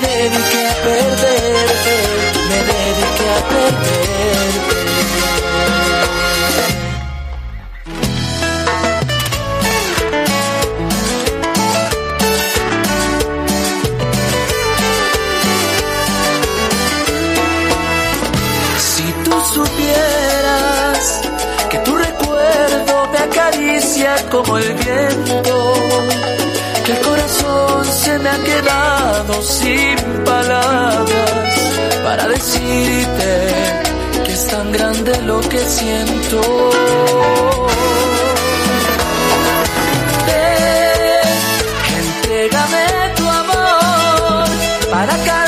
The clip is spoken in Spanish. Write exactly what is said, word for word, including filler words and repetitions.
dediqué a perderte, me dediqué a perderte. Si tú supieras que tu recuerdo me acaricia como el viento, que el corazón se me ha quedado sin palabras para decirte que es tan grande lo que siento. Ven, entrégame tu amor para acá.